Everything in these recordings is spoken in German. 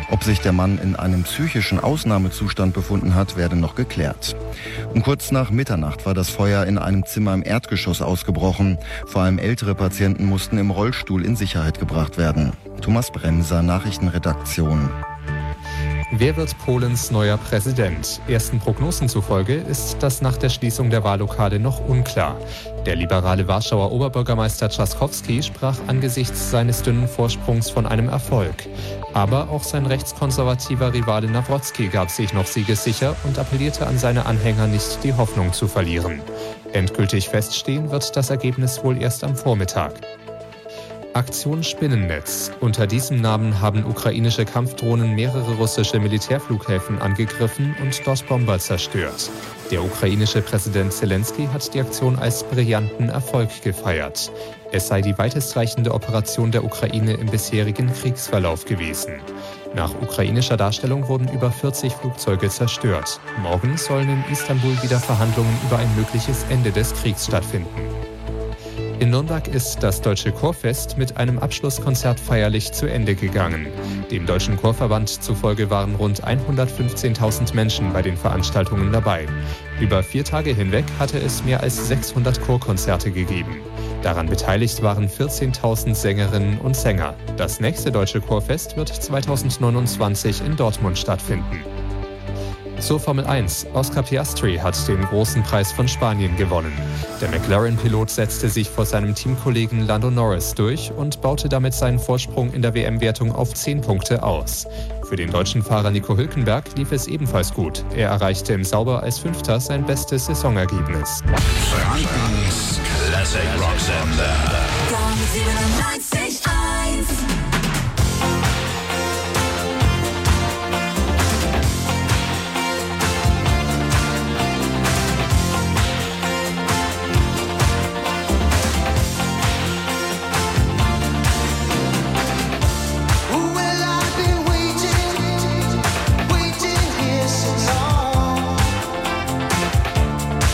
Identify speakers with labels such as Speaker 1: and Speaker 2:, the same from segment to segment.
Speaker 1: Ob sich der Mann in einem psychischen Ausnahmezustand befunden hat, werde noch geklärt. Um kurz nach Mitternacht war das Feuer in einem Zimmer im Erdgeschoss ausgebrochen. Vor allem ältere Patienten mussten im Rollstuhl in Sicherheit gebracht werden. Thomas Bremser, Nachrichtenredaktion.
Speaker 2: Wer wird Polens neuer Präsident? Ersten Prognosen zufolge ist das nach der Schließung der Wahllokale noch unklar. Der liberale Warschauer Oberbürgermeister Trzaskowski sprach angesichts seines dünnen Vorsprungs von einem Erfolg. Aber auch sein rechtskonservativer Rivale Nawrocki gab sich noch siegessicher und appellierte an seine Anhänger, nicht die Hoffnung zu verlieren. Endgültig feststehen wird das Ergebnis wohl erst am Vormittag. Aktion Spinnennetz. Unter diesem Namen haben ukrainische Kampfdrohnen mehrere russische Militärflughäfen angegriffen und dort Bomber zerstört. Der ukrainische Präsident Zelensky hat die Aktion als brillanten Erfolg gefeiert. Es sei die weitestreichende Operation der Ukraine im bisherigen Kriegsverlauf gewesen. Nach ukrainischer Darstellung wurden über 40 Flugzeuge zerstört. Morgen sollen in Istanbul wieder Verhandlungen über ein mögliches Ende des Kriegs stattfinden. In Nürnberg ist das Deutsche Chorfest mit einem Abschlusskonzert feierlich zu Ende gegangen. Dem Deutschen Chorverband zufolge waren rund 115.000 Menschen bei den Veranstaltungen dabei. Über 4 Tage hinweg hatte es mehr als 600 Chorkonzerte gegeben. Daran beteiligt waren 14.000 Sängerinnen und Sänger. Das nächste Deutsche Chorfest wird 2029 in Dortmund stattfinden. Zur Formel 1. Oscar Piastri hat den großen Preis von Spanien gewonnen. Der McLaren-Pilot setzte sich vor seinem Teamkollegen Lando Norris durch und baute damit seinen Vorsprung in der WM-Wertung auf 10 Punkte aus. Für den deutschen Fahrer Nico Hülkenberg lief es ebenfalls gut. Er erreichte im Sauber als Fünfter sein bestes Saisonergebnis.
Speaker 3: Frankens Classic Rock Sender. Gong 97.1.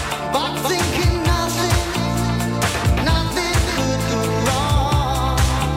Speaker 4: But thinking nothing could go wrong.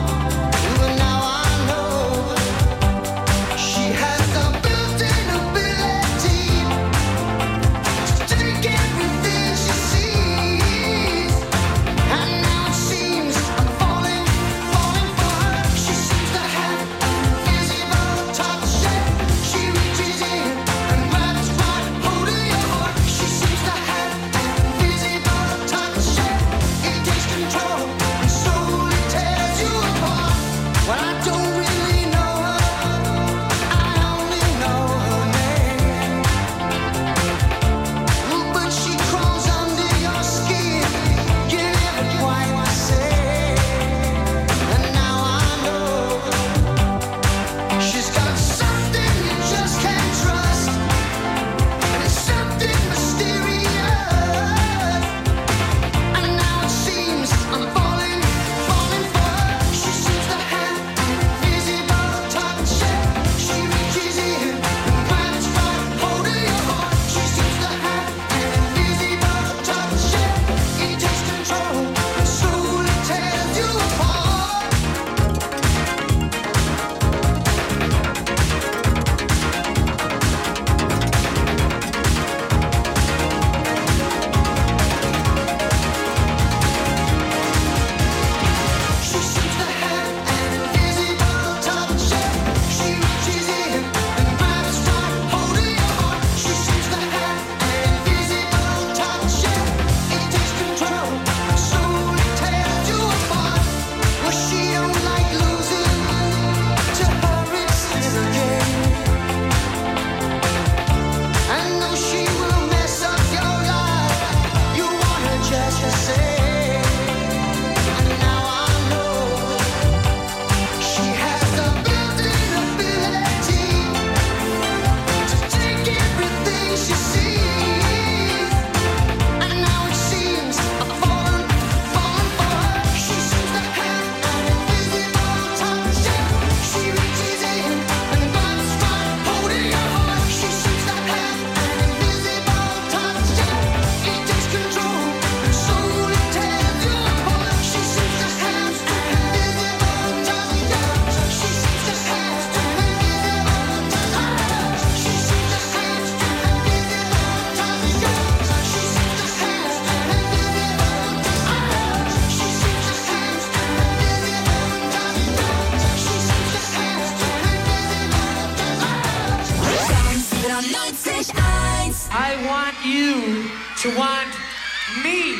Speaker 4: I want you to want me.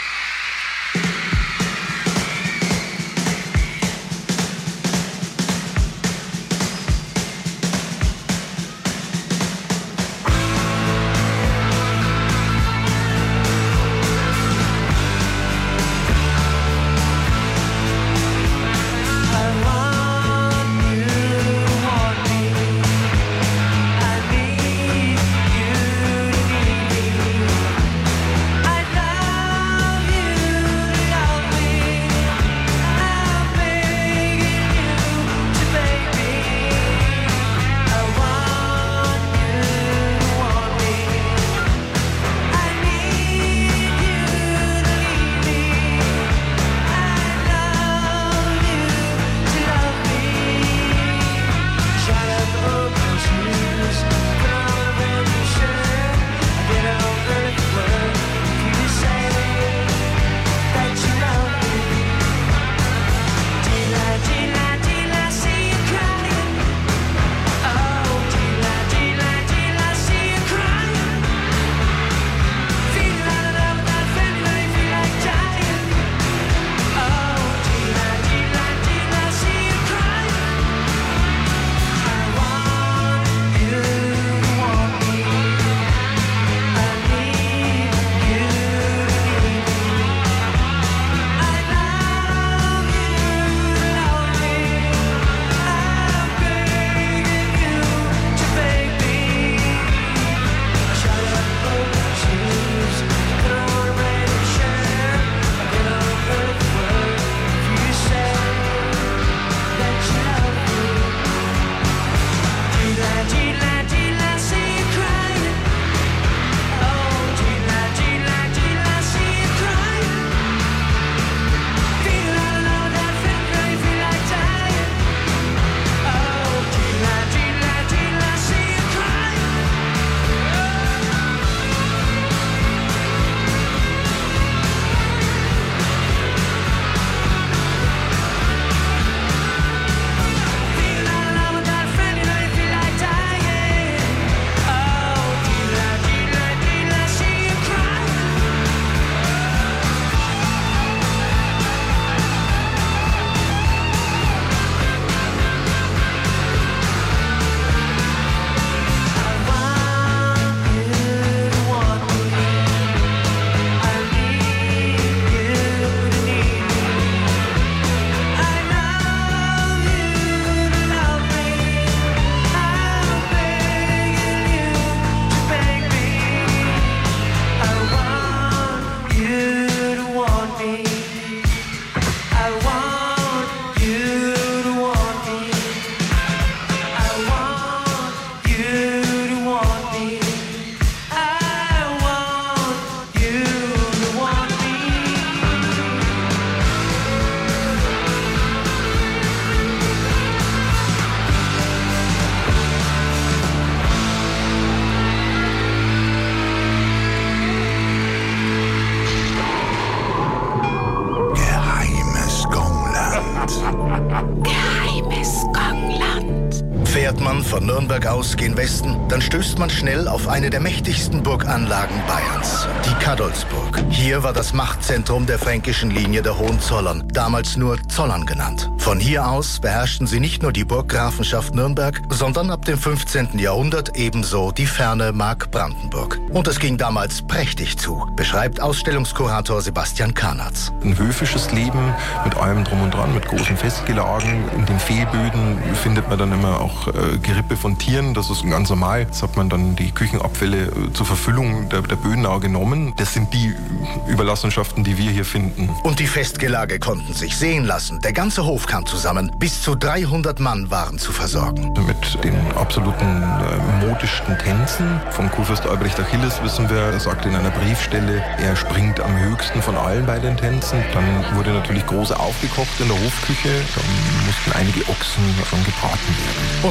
Speaker 5: Fährt man von Nürnberg aus gen Westen, dann stößt man schnell auf eine der mächtigsten Burganlagen Bayerns, die Cadolzburg. Hier war das Machtzentrum der fränkischen Linie der Hohenzollern, damals nur Zollern genannt. Von hier aus beherrschten sie nicht nur die Burggrafenschaft Nürnberg, sondern ab dem 15. Jahrhundert ebenso die ferne Mark Brandenburg. Und es ging damals prächtig zu, beschreibt Ausstellungskurator Sebastian Karnatz.
Speaker 6: Ein höfisches Leben mit allem drum und dran, mit großen Festgelagen. In den Fehlböden findet man dann immer auch Gerippe von Tieren, das ist ganz normal. Jetzt hat man dann die Küchenabfälle zur Verfüllung der Böden auch genommen. Das sind die Überlassenschaften, die wir hier finden.
Speaker 5: Und die Festgelage konnten sich sehen lassen. Der ganze Hof kam zusammen. Bis zu 300 Mann waren zu versorgen.
Speaker 6: Mit den absoluten modischsten Tänzen. Vom Kurfürst Albrecht Achilles wissen wir, er sagte in einer Briefstelle, er springt am höchsten von allen bei den Tänzen. Dann wurde natürlich groß aufgekocht in der Hofküche. Dann mussten einige Ochsen gebraten werden.
Speaker 5: Und natürlich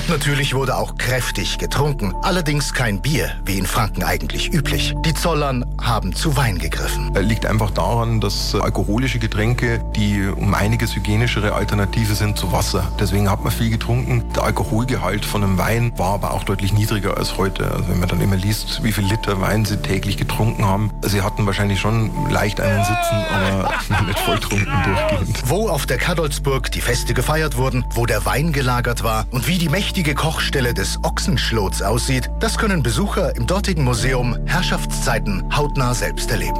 Speaker 5: Natürlich wurde auch kräftig getrunken, allerdings kein Bier, wie in Franken eigentlich üblich. Die Zollern haben zu Wein gegriffen.
Speaker 6: Liegt einfach daran, dass alkoholische Getränke die um einiges hygienischere Alternative sind zu Wasser. Deswegen hat man viel getrunken. Der Alkoholgehalt von einem Wein war aber auch deutlich niedriger als heute. Also wenn man dann immer liest, wie viel Liter Wein sie täglich getrunken haben. Sie hatten wahrscheinlich schon leicht einen sitzen, aber nicht volltrunken durchgehend.
Speaker 5: Wo auf der Kadolsburg die Feste gefeiert wurden, wo der Wein gelagert war und wie die mächtige Kochstelle des Ochsenschlots aussieht, das können Besucher im dortigen Museum Herrschaftszeiten hautnah selbst erleben.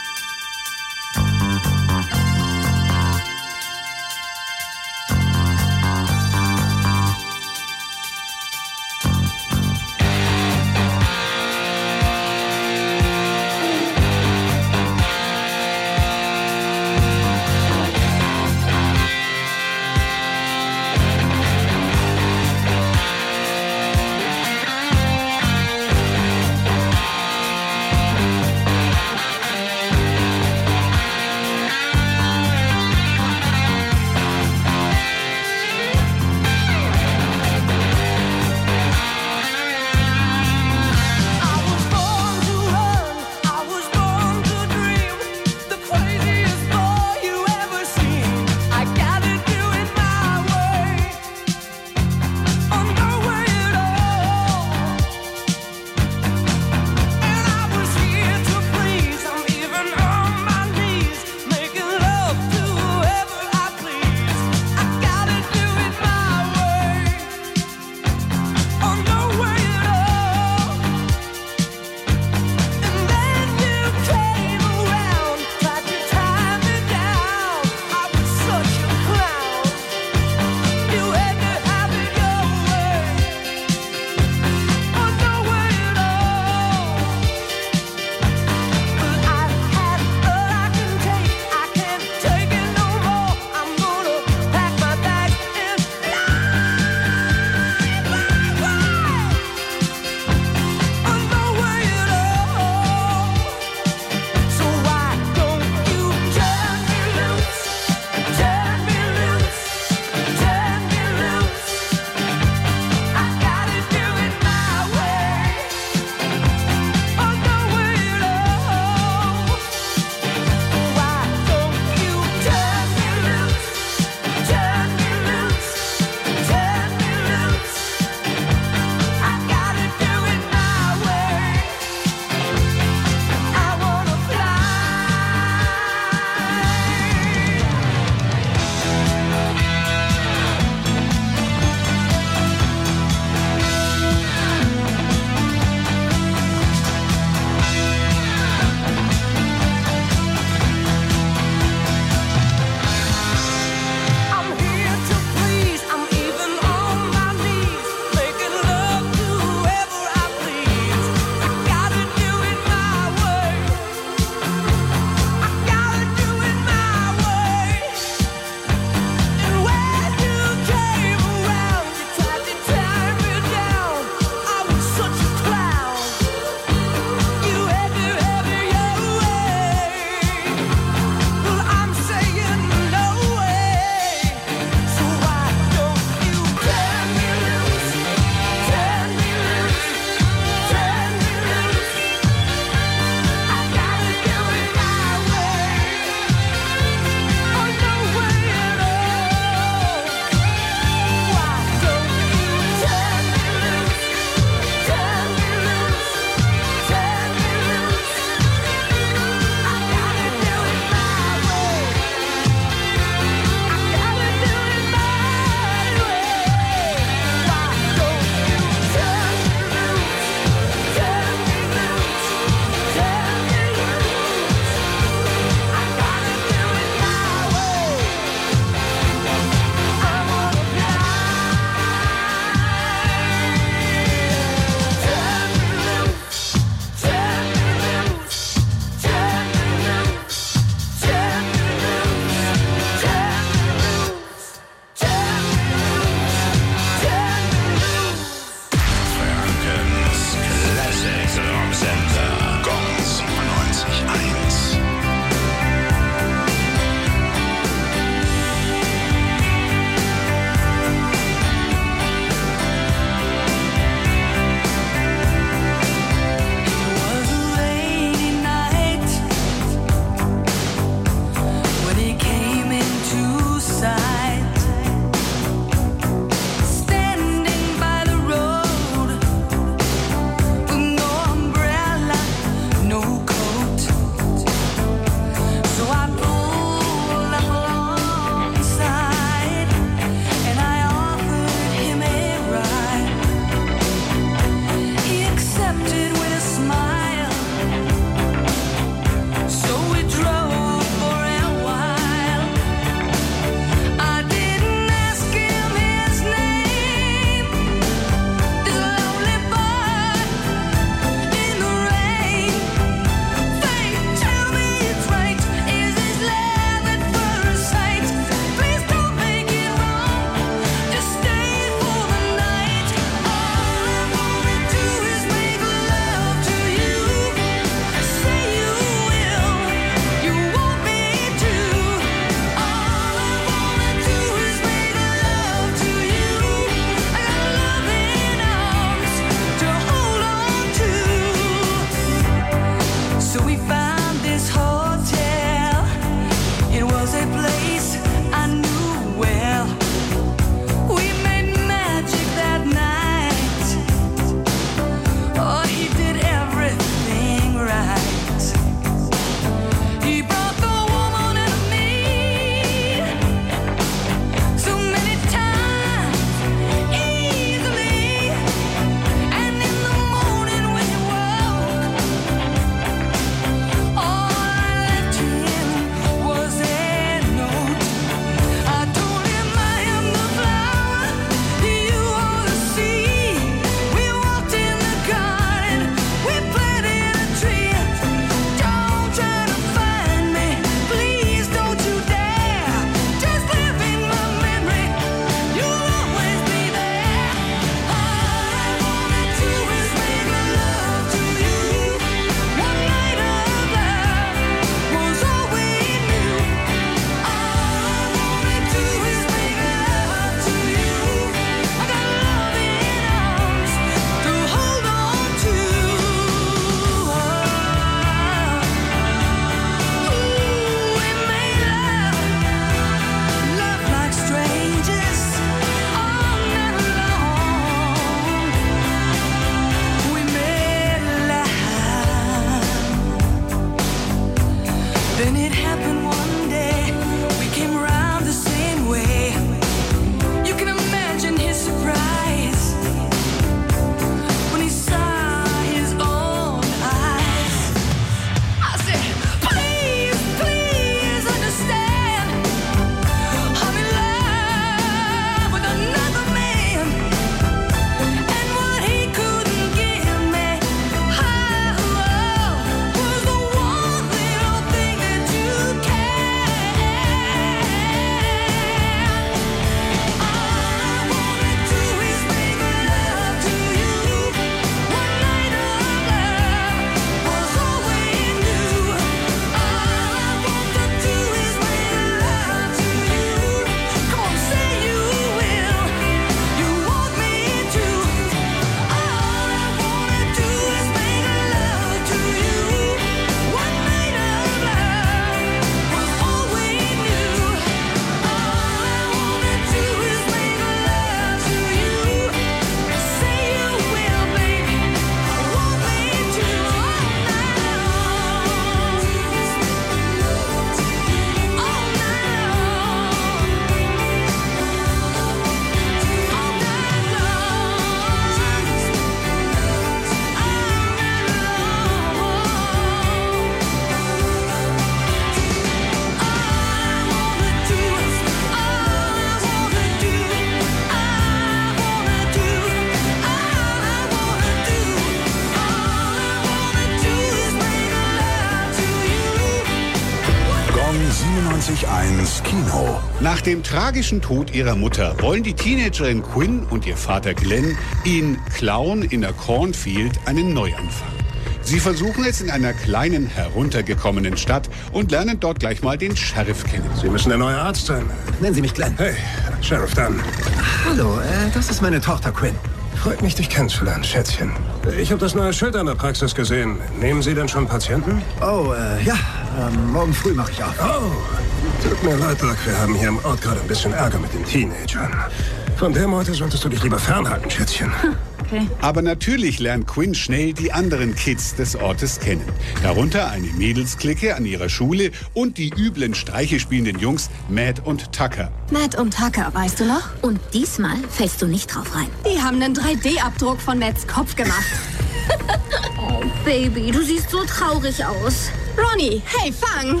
Speaker 3: 97.1 Kino.
Speaker 7: Nach dem tragischen Tod ihrer Mutter wollen die Teenagerin Quinn und ihr Vater Glenn in Clown in a Cornfield einen Neuanfang. Sie versuchen es in einer kleinen, heruntergekommenen Stadt und lernen dort gleich mal den Sheriff kennen.
Speaker 8: Sie müssen der neue Arzt sein.
Speaker 9: Nennen Sie mich Glenn.
Speaker 8: Hey, Sheriff Dunn.
Speaker 9: Hallo, das ist meine Tochter Quinn.
Speaker 8: Freut mich, dich kennenzulernen, Schätzchen. Ich habe das neue Schild an der Praxis gesehen. Nehmen Sie denn schon Patienten?
Speaker 9: Oh, ja. Morgen früh mache ich auf.
Speaker 8: Oh, tut mir leid, Doc. Wir haben hier im Ort gerade ein bisschen Ärger mit den Teenagern. Von der Meute solltest du dich lieber fernhalten, Schätzchen.
Speaker 7: Okay. Aber natürlich lernt Quinn schnell die anderen Kids des Ortes kennen. Darunter eine Mädelsklicke an ihrer Schule und die üblen Streiche spielenden Jungs Matt und Tucker.
Speaker 10: Matt und Tucker, weißt du noch? Und diesmal fällst du nicht drauf rein. Die haben einen 3D-Abdruck von Matts Kopf gemacht. Oh, Baby, du siehst so traurig aus. Ronny, hey, fang!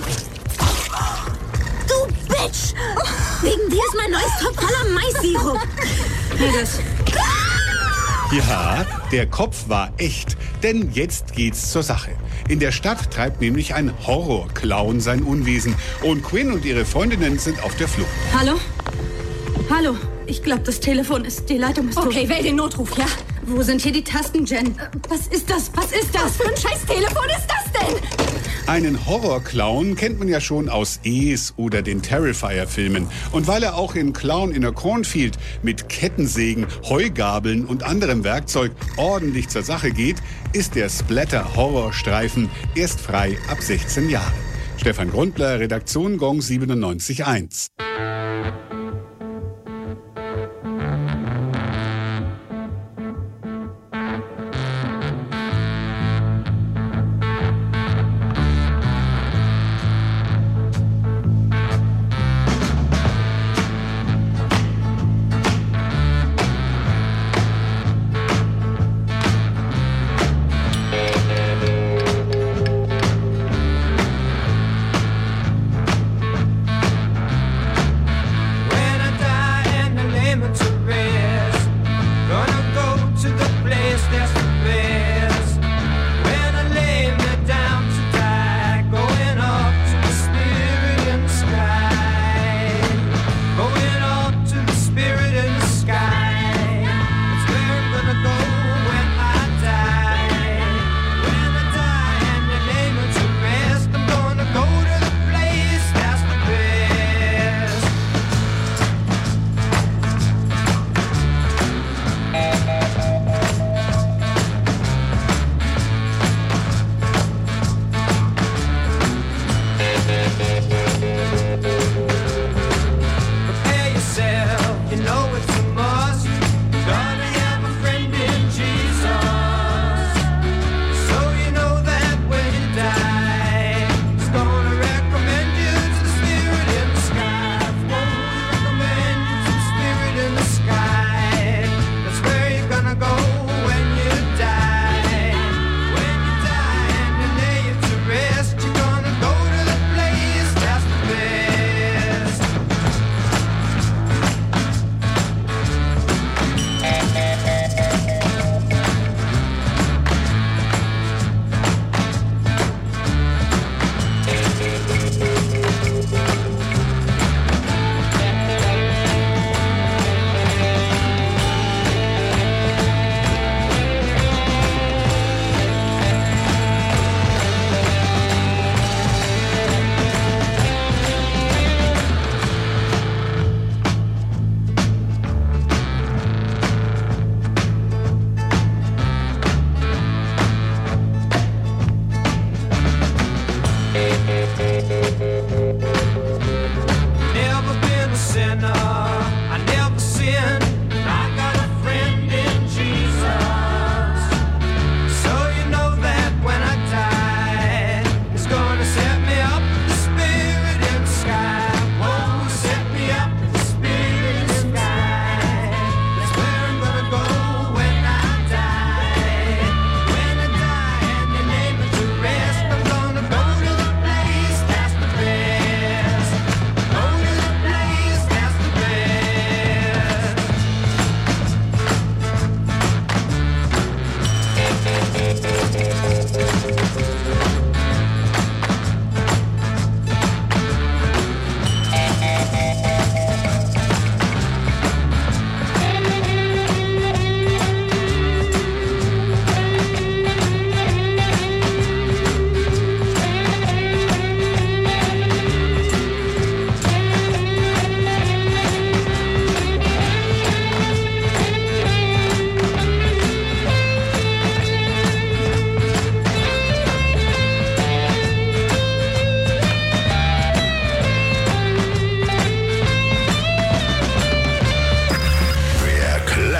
Speaker 10: Du Bitch! Wegen dir ist mein neues Top voller Mais-Sirup.
Speaker 7: Mädels. Ja, der Kopf war echt, denn jetzt geht's zur Sache. In der Stadt treibt nämlich ein Horrorclown sein Unwesen und Quinn und ihre Freundinnen sind auf der Flucht.
Speaker 10: Hallo? Hallo? Ich glaube, das Telefon ist... Die Leitung ist tot. Okay, wähl den Notruf, ja? Wo sind hier die Tasten, Jen? Was ist das? Was ist das? Für ein scheiß Telefon ist das denn?
Speaker 7: Einen Horrorclown kennt man ja schon aus Es oder den Terrifier-Filmen. Und weil er auch in Clown in a Cornfield mit Kettensägen, Heugabeln und anderem Werkzeug ordentlich zur Sache geht, ist der Splatter-Horrorstreifen erst frei ab 16 Jahren. Stefan Grundler, Redaktion Gong 97.1.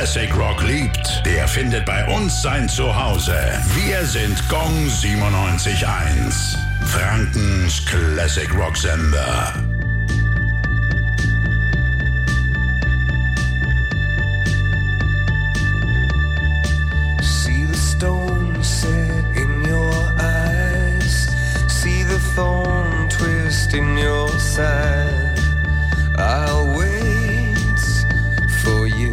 Speaker 3: Classic Rock liebt, der findet bei uns sein Zuhause. Wir sind Gong 97.1, Frankens Classic Rock Sender.
Speaker 11: See the stone set in your eyes, see the thorn twist in your side. I'll wait for you.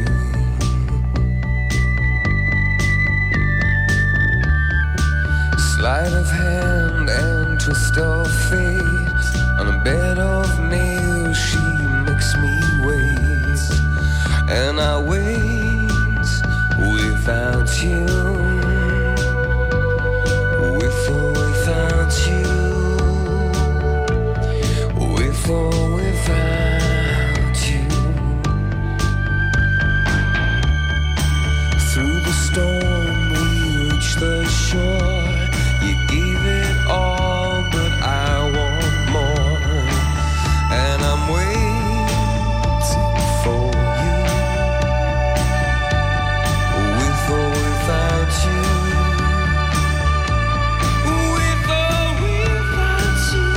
Speaker 11: Sleight of hand and twist of fate. On a bed of nails she makes me wait. And I wait without you. With or without you. With or without you. Through the storm we reach the shore. You gave it all, but I want more. And I'm waiting for you. With or without you. With or without you.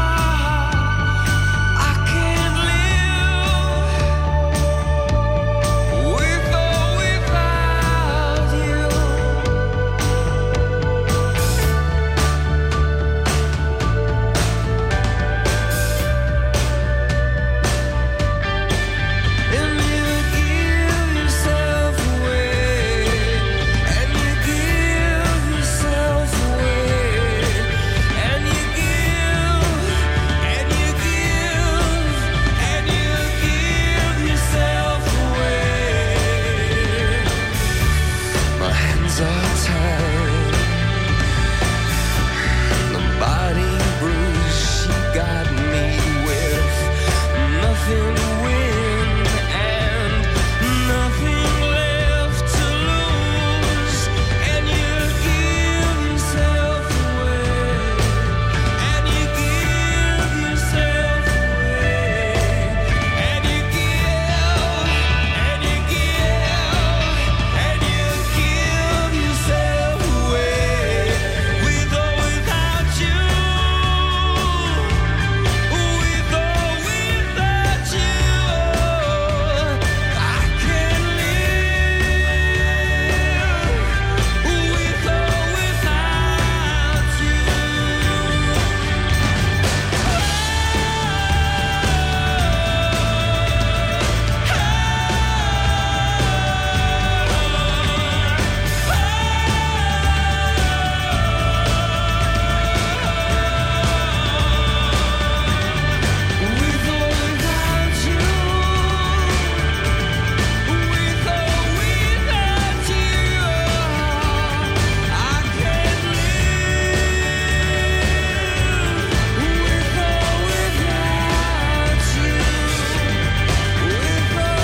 Speaker 11: I can't live. With or without you. And you give yourself away, and you give yourself away, and you give, and you give, and you give yourself away. My hands are tied, the body bruised, she got me with nothing to win and nothing left to lose. And you give yourself away, and you give yourself away, and you give, and you give, and you give yourself away. With or without you. With or without you. I can't live. With or without you. With or without you. With or without you. I can't live. With or without you. With or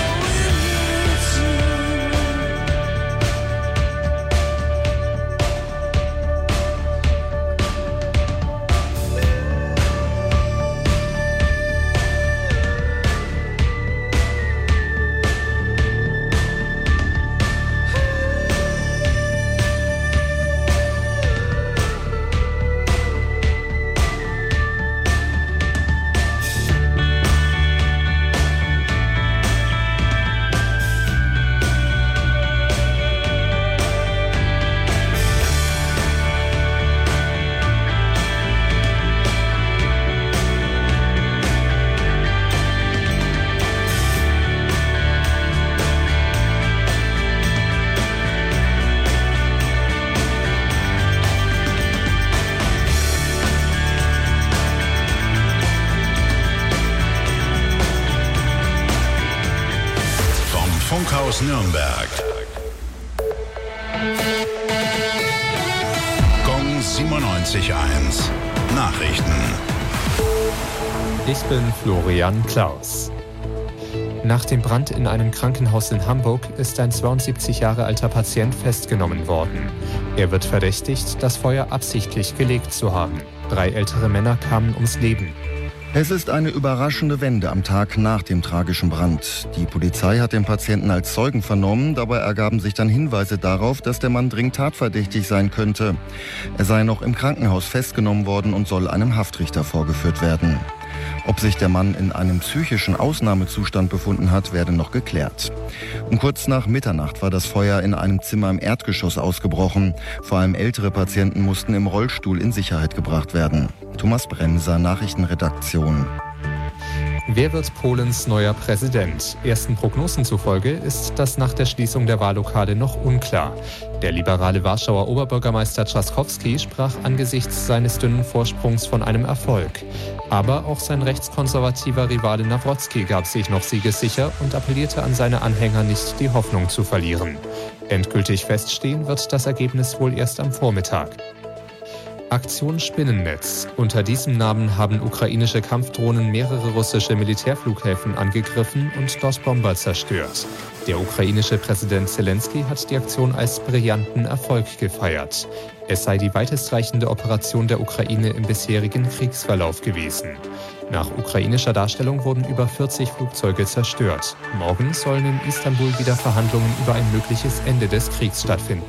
Speaker 3: Vom Funkhaus Nürnberg. Gong 97.1. Nachrichten.
Speaker 2: Ich bin Florian Klaus. Nach dem Brand in einem Krankenhaus in Hamburg ist ein 72 Jahre alter Patient festgenommen worden. Er wird verdächtigt, das Feuer absichtlich gelegt zu haben. 3 ältere Männer kamen ums Leben.
Speaker 1: Es ist eine überraschende Wende am Tag nach dem tragischen Brand. Die Polizei hat den Patienten als Zeugen vernommen. Dabei ergaben sich dann Hinweise darauf, dass der Mann dringend tatverdächtig sein könnte. Er sei noch im Krankenhaus festgenommen worden und soll einem Haftrichter vorgeführt werden. Ob sich der Mann in einem psychischen Ausnahmezustand befunden hat, werde noch geklärt. Um kurz nach Mitternacht war das Feuer in einem Zimmer im Erdgeschoss ausgebrochen. Vor allem ältere Patienten mussten im Rollstuhl in Sicherheit gebracht werden. Thomas Bremser, Nachrichtenredaktion.
Speaker 2: Wer wird Polens neuer Präsident? Ersten Prognosen zufolge ist das nach der Schließung der Wahllokale noch unklar. Der liberale Warschauer Oberbürgermeister Trzaskowski sprach angesichts seines dünnen Vorsprungs von einem Erfolg. Aber auch sein rechtskonservativer Rivale Nawrocki gab sich noch siegessicher und appellierte an seine Anhänger, nicht die Hoffnung zu verlieren. Endgültig feststehen wird das Ergebnis wohl erst am Vormittag. Aktion Spinnennetz. Unter diesem Namen haben ukrainische Kampfdrohnen mehrere russische Militärflughäfen angegriffen und dort Bomber zerstört. Der ukrainische Präsident Zelensky hat die Aktion als brillanten Erfolg gefeiert. Es sei die weitestreichende Operation der Ukraine im bisherigen Kriegsverlauf gewesen. Nach ukrainischer Darstellung wurden über 40 Flugzeuge zerstört. Morgen sollen in Istanbul wieder Verhandlungen über ein mögliches Ende des Kriegs stattfinden.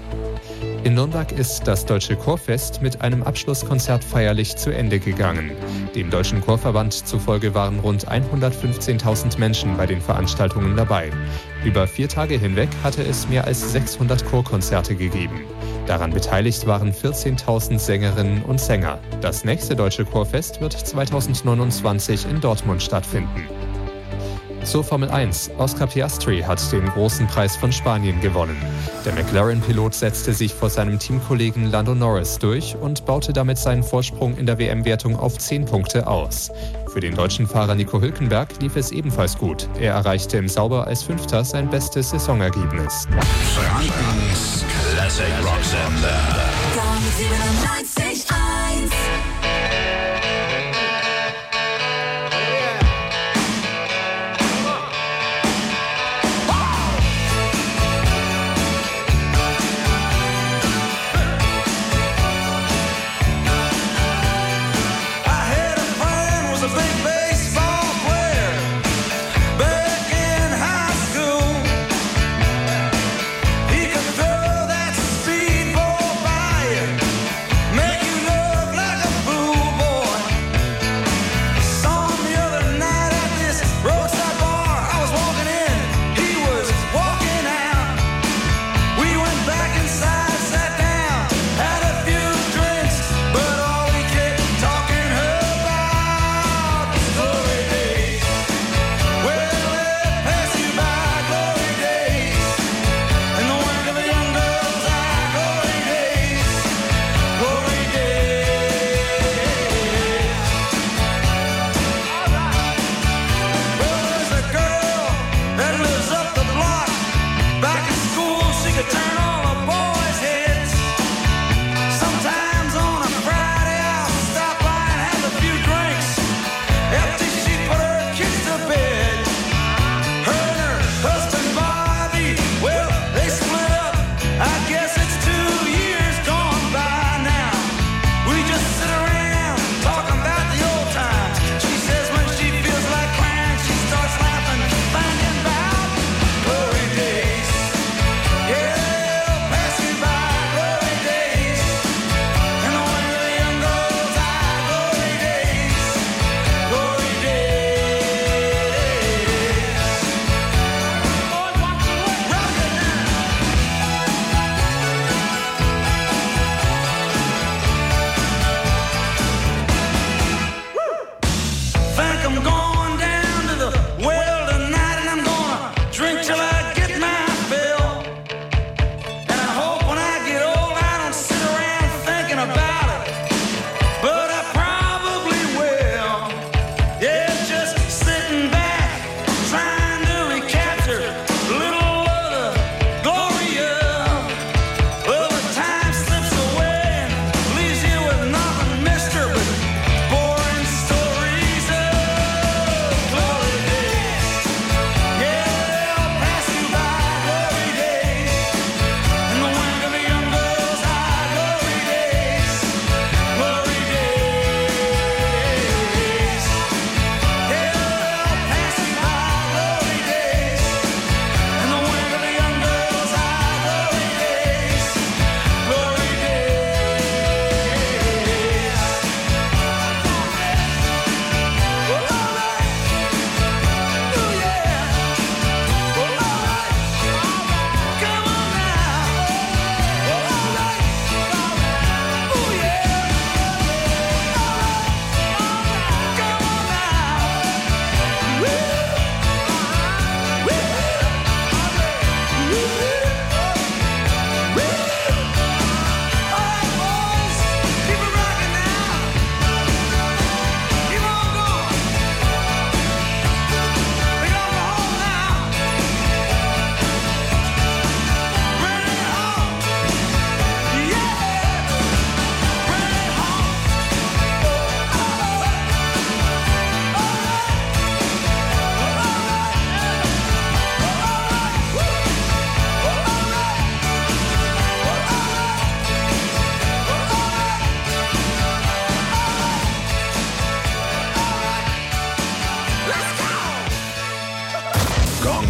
Speaker 2: In Nürnberg ist das Deutsche Chorfest mit einem Abschlusskonzert feierlich zu Ende gegangen. Dem Deutschen Chorverband zufolge waren rund 115.000 Menschen bei den Veranstaltungen dabei. Über 4 Tage hinweg hatte es mehr als 600 Chorkonzerte gegeben. Daran beteiligt waren 14.000 Sängerinnen und Sänger. Das nächste Deutsche Chorfest wird 2029 in Dortmund stattfinden. Zur Formel 1. Oscar Piastri hat den großen Preis von Spanien gewonnen. Der McLaren-Pilot setzte sich vor seinem Teamkollegen Lando Norris durch und baute damit seinen Vorsprung in der WM-Wertung auf 10 Punkte aus. Für den deutschen Fahrer Nico Hülkenberg lief es ebenfalls gut. Er erreichte im Sauber als Fünfter sein bestes Saisonergebnis.
Speaker 3: Frankens Classic Rock Sender.
Speaker 12: Gong 97.1.
Speaker 11: He could throw that speedball back.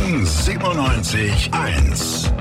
Speaker 3: Gong 97.1.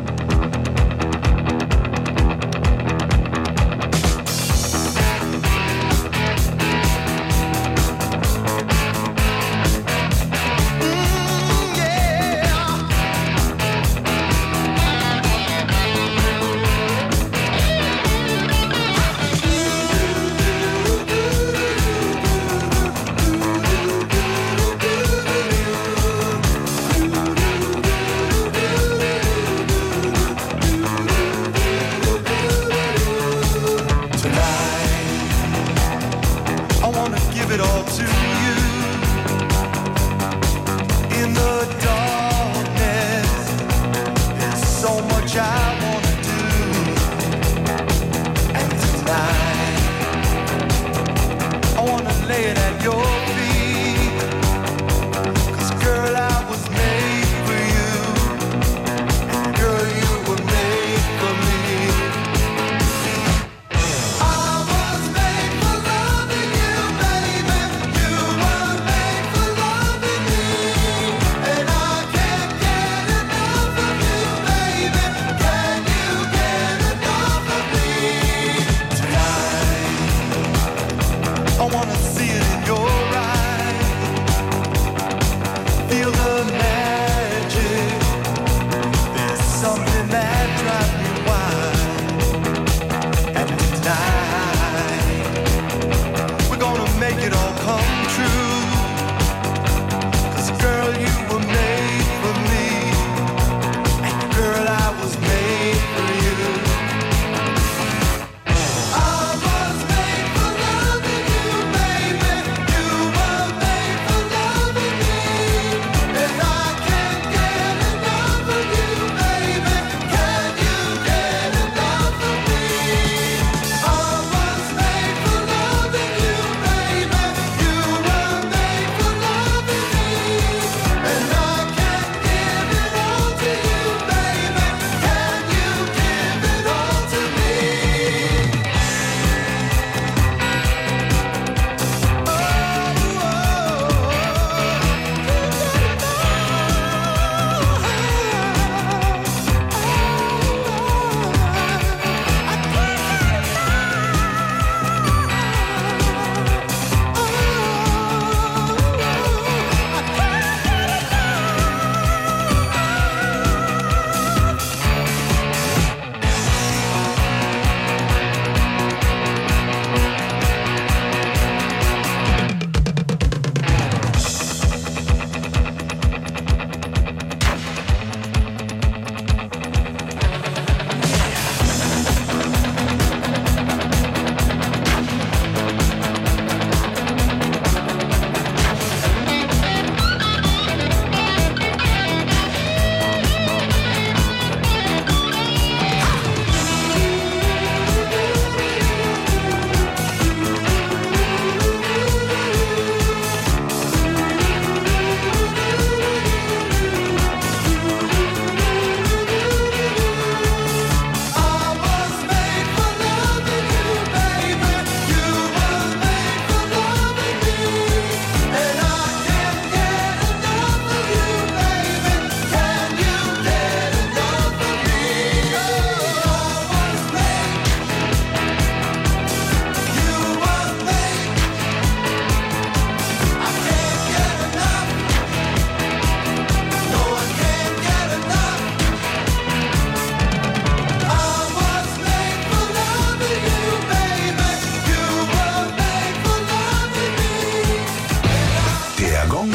Speaker 3: Gong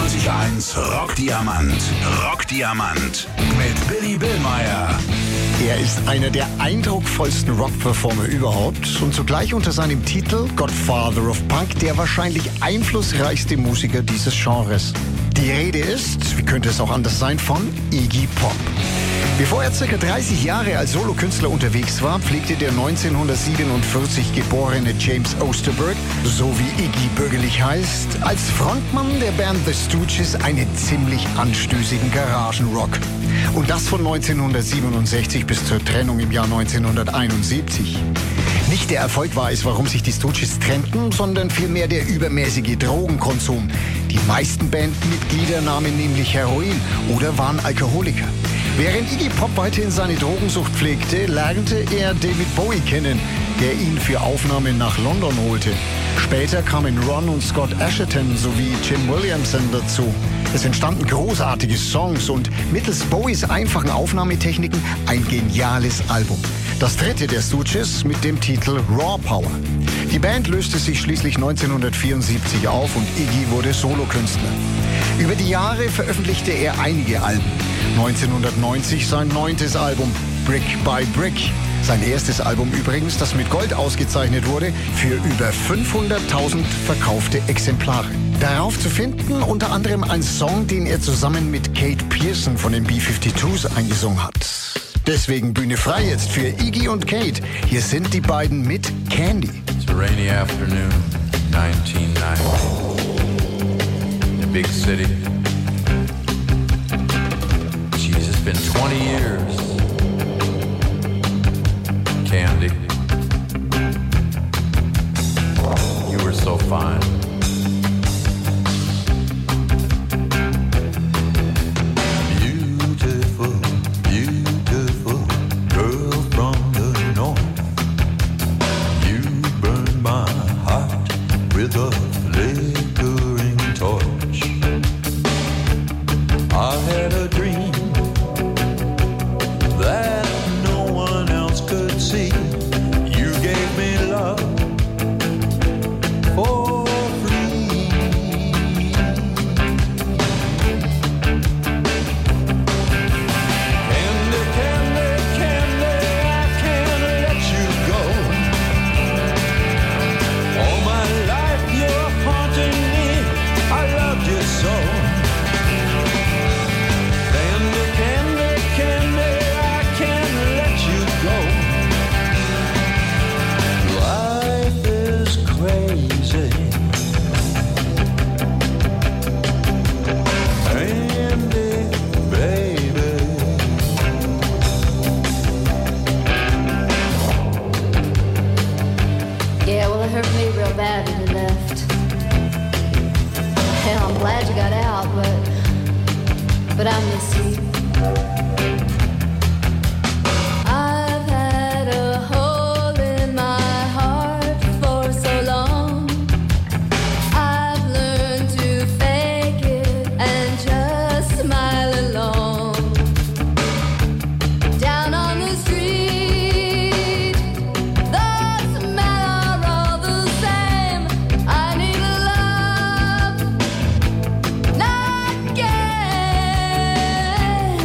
Speaker 3: 97.1 Rockdiamant. Rockdiamant mit Billy Billmeyer.
Speaker 13: Er ist einer der eindrucksvollsten Rock-Performer überhaupt und zugleich unter seinem Titel Godfather of Punk der wahrscheinlich einflussreichste Musiker dieses Genres. Die Rede ist, wie könnte es auch anders sein, von Iggy Pop. Bevor er ca. 30 Jahre als Solokünstler unterwegs war, pflegte der 1947 geborene James Osterberg, so wie Iggy bürgerlich heißt, als Frontmann der Band The Stooges einen ziemlich anstößigen Garagenrock. Und das von 1967 bis zur Trennung im Jahr 1971. Nicht der Erfolg war es, warum sich die Stooges trennten, sondern vielmehr der übermäßige Drogenkonsum. Die meisten Bandmitglieder nahmen nämlich Heroin oder waren Alkoholiker. Während Iggy Pop weiterhin seine Drogensucht pflegte, lernte er David Bowie kennen, der ihn für Aufnahmen nach London holte. Später kamen Ron und Scott Asheton sowie Jim Williamson dazu. Es entstanden großartige Songs und mittels Bowies einfachen Aufnahmetechniken ein geniales Album. Das dritte der Stooges mit dem Titel Raw Power. Die Band löste sich schließlich 1974 auf und Iggy wurde Solokünstler. Über die Jahre veröffentlichte er einige Alben. 1990 sein 9. Album Brick by Brick. Sein erstes Album übrigens, das mit Gold ausgezeichnet wurde, für über 500.000 verkaufte Exemplare. Darauf zu finden unter anderem ein Song, den er zusammen mit Kate Pearson von den B-52s eingesungen hat. Deswegen Bühne frei jetzt für Iggy und Kate. Hier sind die beiden mit Candy.
Speaker 14: It's a rainy afternoon, 1990. In a big city. Jeez, it's been 20 years. Candy, you were so fine. Beautiful, beautiful girl from the north. You burned my heart with a flickering torch. I had a dream that no one else could see. You gave me love for free. Candy, candy, candy, I can't let you go. All my life you're haunting me, I loved you so. Candy, candy, candy, I can't let you go. Life is crazy. Candy, baby.
Speaker 15: Yeah, well, it hurt me real bad when you left. Hell, I'm glad you got out, but I miss you. I've had a hole in my heart for so long. I've learned to fake it and just smile along. Down on the street, the smell are all the same. I need love, not gain.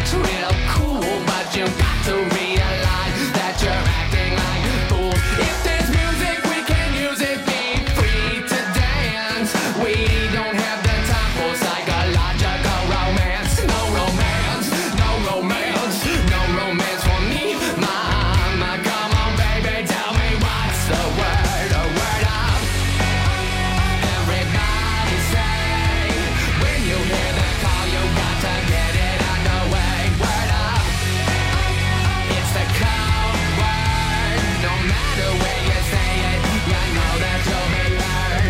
Speaker 11: act real cool, but you got to realize that you're acting like a fool. If there's music, we can use it, be free to dance. We don't have the time for psychological romance. No romance, no romance, no romance for me. Mama, come on, baby, tell me what's the word, a word up. Everybody say, when you hear that call, you got to get it underway. Word up. It's the code word. No matter where you say it, you know that you'll be heard.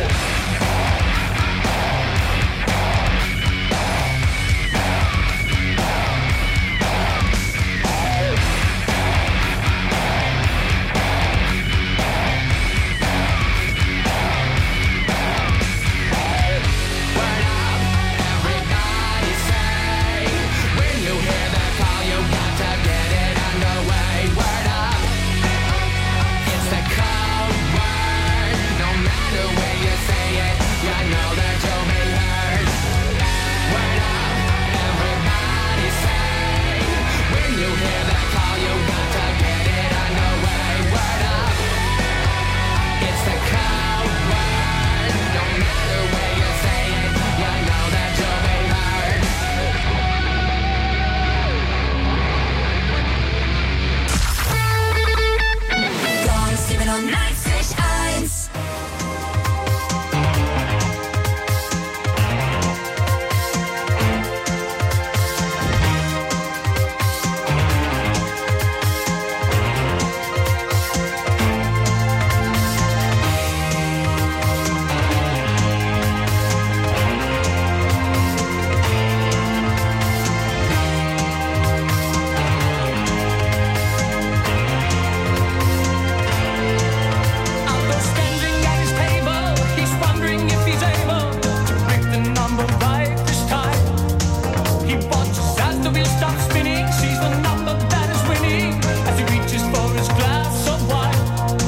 Speaker 11: Word up, everybody say, when you hear that call, you got to get it underway. Word up, it's the code word. No matter where you say it, you know that you'll be heard. Word up, everybody say, when you hear that call, you got to get it underway. Word up, it's the code word. No matter where you say it, you know that you'll be heard.
Speaker 12: Gong 97.1.
Speaker 11: Albert standing at his table, he's wondering if he's able to pick the number right this time. He watches as the wheel stops spinning, sees the number that is winning as he reaches for his glass of wine.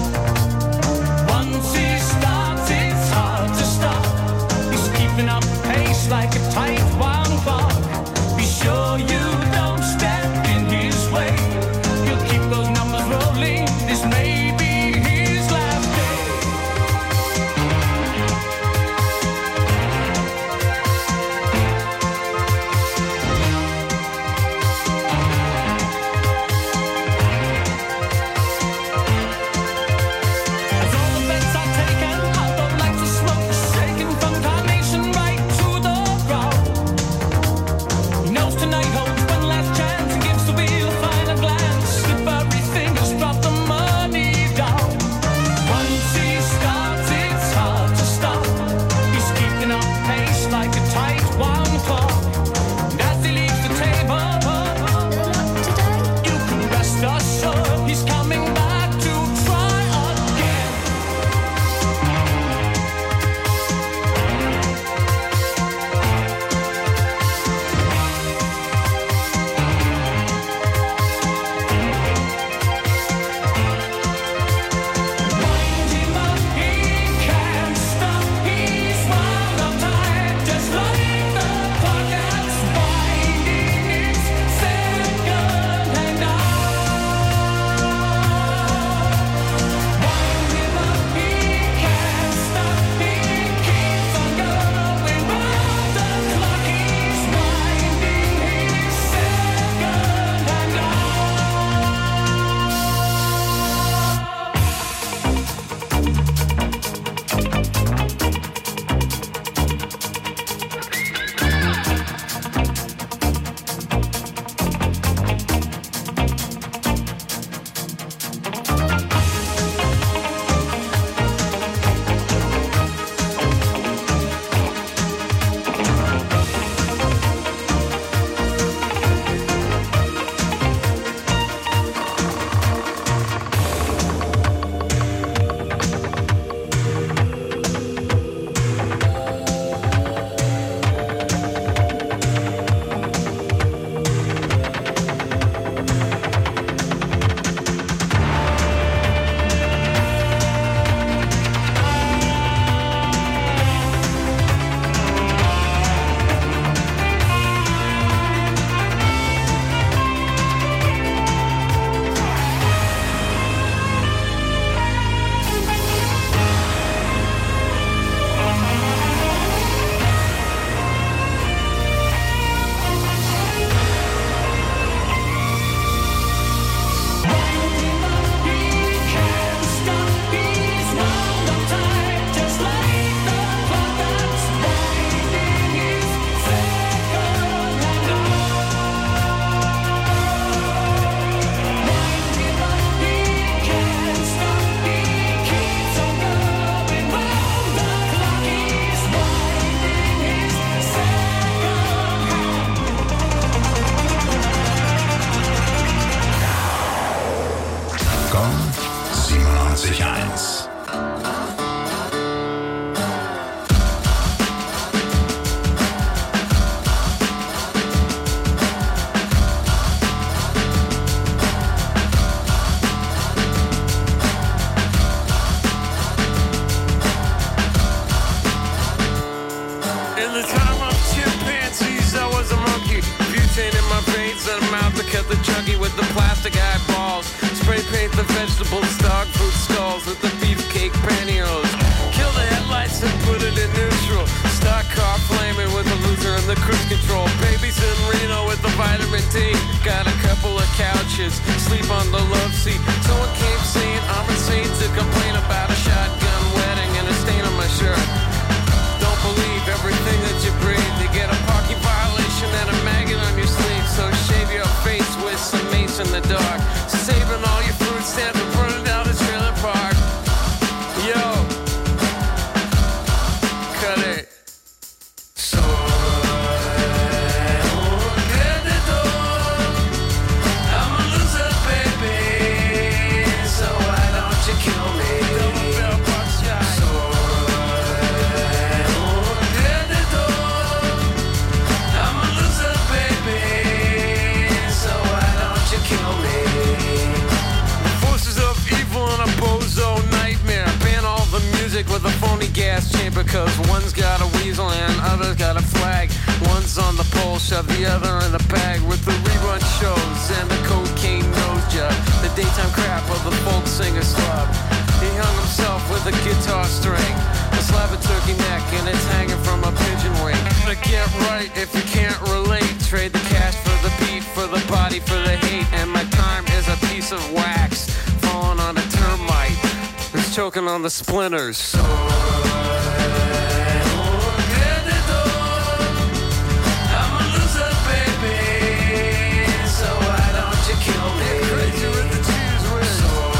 Speaker 11: Once he starts, it's hard to stop. He's keeping up pace like a tight wound clock. Be sure you don't step in his way. He'll keep those numbers rolling. This may be his last day.
Speaker 3: 97.1.
Speaker 11: In the time of chimpanzees, I was a monkey. Butane in my veins and a mouth to cut the chunky with the plastic eyeballs. Spray paint the vegetables, dog food skulls with the beefcake pantyhose. Kill the headlights and put it in neutral. Stock car flaming with the loser and the cruise control. Babies in Reno with the vitamin D. Got a couple of couches, sleep on the love seat. Someone came saying I'm insane to complain about a shotgun wedding and a stain on my shirt. Don't believe everything that you breathe. You get a parking violation and a maggot on your sleeve. So shave your face with some mace in the dark. Saving all your fruit stamps and burning down the trailer park. Yo, cut it. So I'm a loser, baby. So why don't you kill me? So I'm a loser, baby. So why don't you kill me? Forces of evil and a bozo nightmare. Ban all the music with a phony gas chamber. Cause one's got a weasel and other's got a flag. One's on the pole, shove the other in the bag. With the rerun shows and the cocaine nose job. The daytime crap of the folk singer slub. He hung himself with a guitar string. A slab of turkey neck and it's hanging from a pigeon wing. To get right if you can't relate. Trade the cash for the beat, for the body, for the hate. And my time is a piece of wax falling on a termite who's choking on the splinters. So I'm a loser, baby. So why don't you kill me? Crazy with the cheese whiz.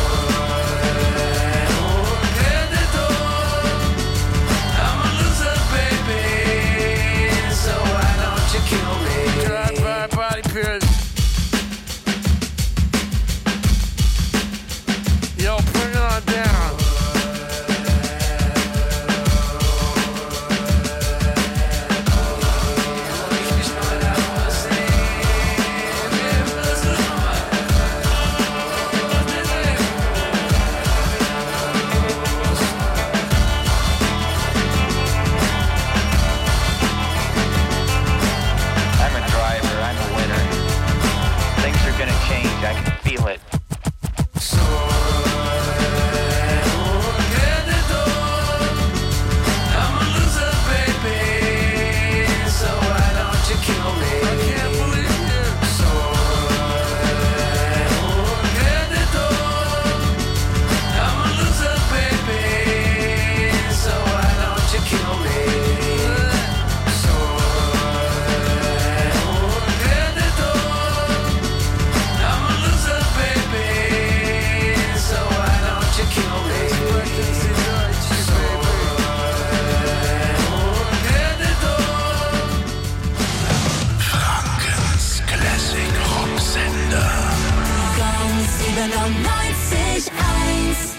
Speaker 11: I'm a loser, baby. So why don't you kill me? Drive-by body pierce. Yo, bring it on down.
Speaker 16: I'm a driver, I'm a winner. Things are gonna change, I can feel it.
Speaker 11: I'm a loser, baby. So why don't you kill me? I can't believe you. So I'm a loser, baby. So why don't you kill me? So I'm a loser, baby. So why don't you kill me?
Speaker 3: Frankens Classic Rocksender.
Speaker 12: Gong 97.1.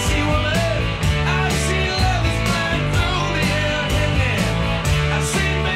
Speaker 11: I've seen love is blind through the air, and then I've seen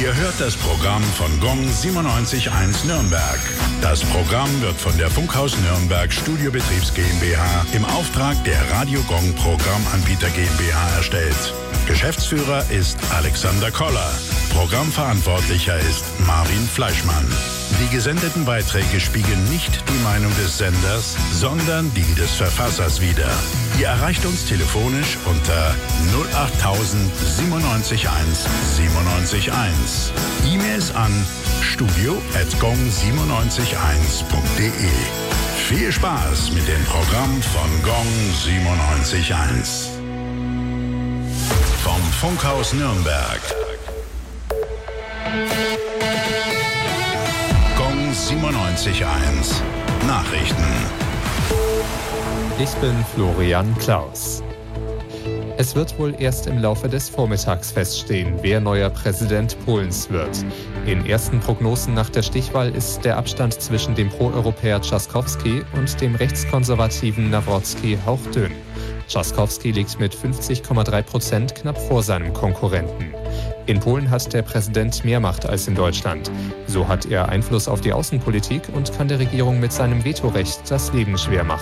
Speaker 3: Ihr hört das Programm von Gong 97.1 Nürnberg. Das Programm wird von der Funkhaus Nürnberg Studiobetriebs GmbH im Auftrag der Radio Gong Programmanbieter GmbH erstellt. Geschäftsführer ist Alexander Koller. Programmverantwortlicher ist Marvin Fleischmann. Die gesendeten Beiträge spiegeln nicht die Meinung des Senders, sondern die des Verfassers wider. Ihr erreicht uns telefonisch unter 08000 97 1 97 1. E-Mails an studio@gong971.de. Viel Spaß mit dem Programm von Gong 97.1. Vom Funkhaus Nürnberg. Gong 97.1 Nachrichten.
Speaker 2: Ich bin Florian Klaus. Es wird wohl erst im Laufe des Vormittags feststehen, wer neuer Präsident Polens wird. In ersten Prognosen nach der Stichwahl ist der Abstand zwischen dem Pro-Europäer Trzaskowski und dem rechtskonservativen Nawrocki hauchdünn. Trzaskowski liegt mit 50,3% knapp vor seinem Konkurrenten. In Polen hat der Präsident mehr Macht als in Deutschland. So hat er Einfluss auf die Außenpolitik und kann der Regierung mit seinem Vetorecht das Leben schwer machen.